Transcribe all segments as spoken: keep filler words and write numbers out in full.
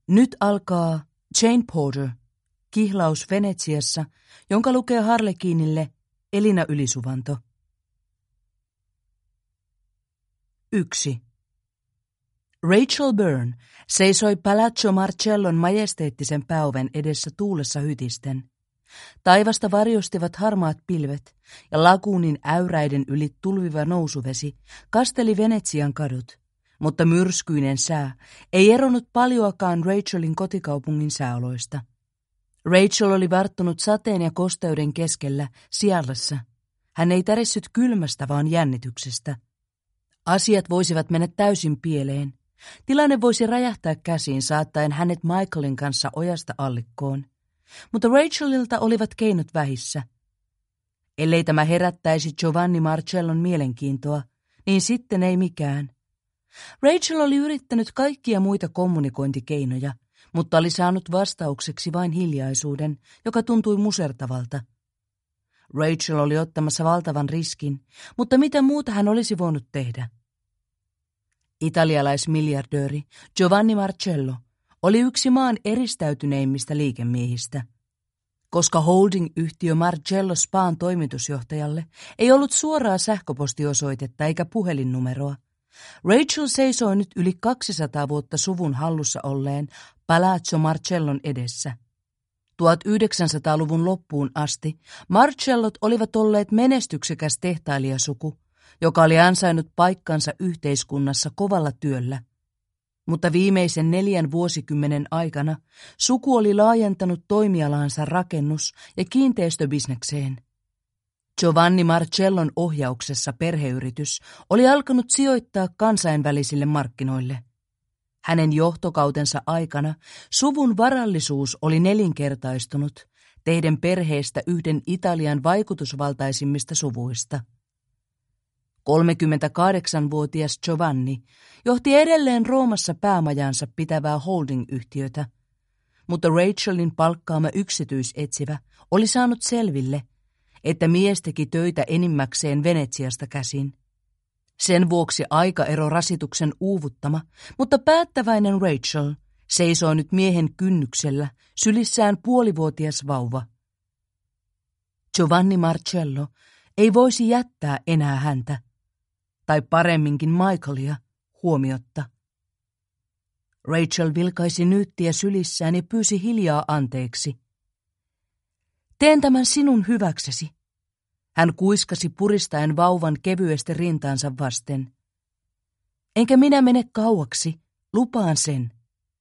Nyt alkaa Jane Porter, kihlaus Venetsiassa, jonka lukee Harlekiinille Elina Ylisuvanto. yksi. Rachel Byrne seisoi Palazzo Marcellon majesteettisen pääoven edessä tuulessa hytisten. Taivasta varjostivat harmaat pilvet ja laguunin äyräiden yli tulviva nousuvesi kasteli Venetsian kadut, mutta myrskyinen sää ei eronnut paljoakaan Rachelin kotikaupungin sääoloista. Rachel oli varttunut sateen ja kosteuden keskellä Siallassa. Hän ei tärissyt kylmästä, vaan jännityksestä. Asiat voisivat mennä täysin pieleen. Tilanne voisi räjähtää käsiin saattaen hänet Michaelin kanssa ojasta allikkoon. Mutta Rachelilta olivat keinot vähissä. Ellei tämä herättäisi Giovanni Marcellon mielenkiintoa, niin sitten ei mikään. Rachel oli yrittänyt kaikkia muita kommunikointikeinoja, mutta oli saanut vastaukseksi vain hiljaisuuden, joka tuntui musertavalta. Rachel oli ottamassa valtavan riskin, mutta mitä muuta hän olisi voinut tehdä? Italialaismiljardööri Giovanni Marcello oli yksi maan eristäytyneimmistä liikemiehistä. Koska holding-yhtiö Marcello Spaan toimitusjohtajalle ei ollut suoraa sähköpostiosoitetta eikä puhelinnumeroa, Rachel seisoi nyt yli kaksisataa vuotta suvun hallussa olleen Palazzo Marcellon edessä. tuhatyhdeksänsataaluvun loppuun asti Marcellot olivat olleet menestyksekäs tehtailijasuku, joka oli ansainnut paikkansa yhteiskunnassa kovalla työllä. Mutta viimeisen neljän vuosikymmenen aikana suku oli laajentanut toimialaansa rakennus- ja kiinteistöbisnekseen. Giovanni Marcellon ohjauksessa perheyritys oli alkanut sijoittaa kansainvälisille markkinoille. Hänen johtokautensa aikana suvun varallisuus oli nelinkertaistunut, tehden perheestä yhden Italian vaikutusvaltaisimmista suvuista. kolmekymmentäkahdeksanvuotias Giovanni johti edelleen Roomassa päämajansa pitävää holding-yhtiötä, mutta Rachelin palkkaama yksityisetsivä oli saanut selville, että mies teki töitä enimmäkseen Venetsiasta käsin. Sen vuoksi aikaero rasituksen uuvuttama, mutta päättäväinen Rachel seisoi nyt miehen kynnyksellä sylissään puolivuotias vauva. Giovanni Marcello ei voisi jättää enää häntä, tai paremminkin Michaelia, huomiotta. Rachel vilkaisi nyyttiä sylissään ja pyysi hiljaa anteeksi. Teen tämän sinun hyväksesi. Hän kuiskasi puristaen vauvan kevyesti rintaansa vasten. Enkä minä mene kauaksi, lupaan sen.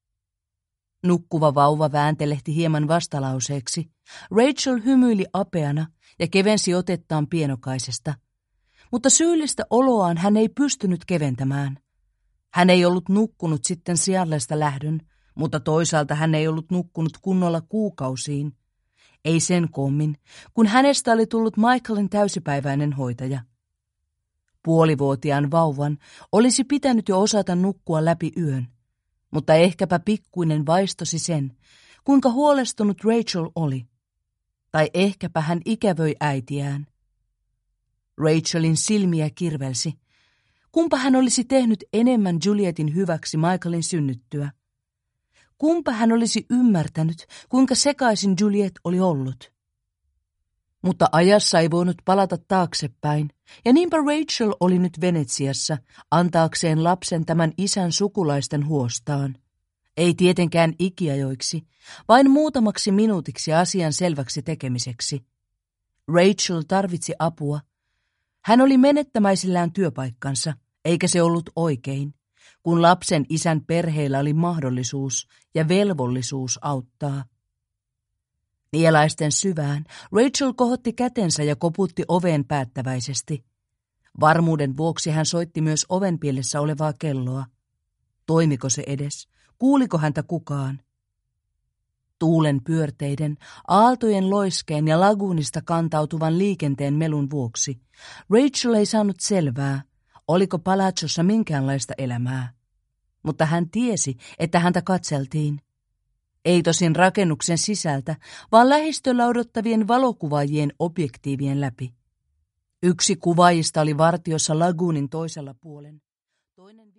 Nukkuva vauva vääntelehti hieman vastalauseeksi. Rachel hymyili apeana ja kevensi otettaan pienokaisesta. Mutta syyllistä oloaan hän ei pystynyt keventämään. Hän ei ollut nukkunut sitten Siallesta lähdön, mutta toisaalta hän ei ollut nukkunut kunnolla kuukausiin. Ei sen kommin, kun hänestä oli tullut Michaelin täysipäiväinen hoitaja. Puolivuotiaan vauvan olisi pitänyt jo osata nukkua läpi yön, mutta ehkäpä pikkuinen vaistosi sen, kuinka huolestunut Rachel oli. Tai ehkäpä hän ikävöi äitiään. Rachelin silmiä kirvelsi. Kumpa hän olisi tehnyt enemmän Julietin hyväksi Michaelin synnyttyä? Kumpa hän olisi ymmärtänyt, kuinka sekaisin Juliet oli ollut? Mutta ajassa ei voinut palata taaksepäin, ja niinpä Rachel oli nyt Venetsiassa antaakseen lapsen tämän isän sukulaisten huostaan. Ei tietenkään ikiajoiksi, vain muutamaksi minuutiksi asian selväksi tekemiseksi. Rachel tarvitsi apua. Hän oli menettämäisillään työpaikkansa, eikä se ollut oikein, kun lapsen isän perheellä oli mahdollisuus ja velvollisuus auttaa. Nielaisten syvään Rachel kohotti kätensä ja koputti oveen päättäväisesti. Varmuuden vuoksi hän soitti myös ovenpielessä olevaa kelloa. Toimiko se edes? Kuuliko häntä kukaan? Tuulen pyörteiden, aaltojen loiskeen ja laguunista kantautuvan liikenteen melun vuoksi Rachel ei saanut selvää, oliko Palazzossa minkäänlaista elämää. Mutta hän tiesi, että häntä katseltiin. Ei tosin rakennuksen sisältä, vaan lähistöllä odottavien valokuvaajien objektiivien läpi. Yksi kuvaajista oli vartiossa laguunin toisella puolen. Toinen